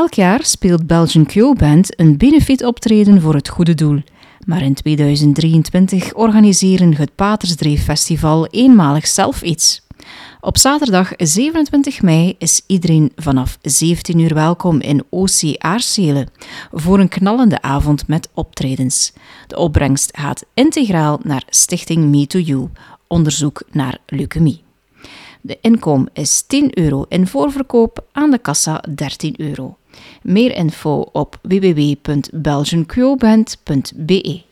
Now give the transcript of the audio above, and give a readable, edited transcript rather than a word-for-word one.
Elk jaar speelt Belgian Kyo Band een benefietoptreden voor het goede doel. Maar in 2023 organiseren het Patersdreef Festival eenmalig zelf iets. Op zaterdag 27 mei is iedereen vanaf 17 uur welkom in OC Aarsele voor een knallende avond met optredens. De opbrengst gaat integraal naar Stichting Me to You, onderzoek naar leukemie. De inkom is €10 in voorverkoop, aan de kassa €13. Meer info op www.belgiankyoband.be.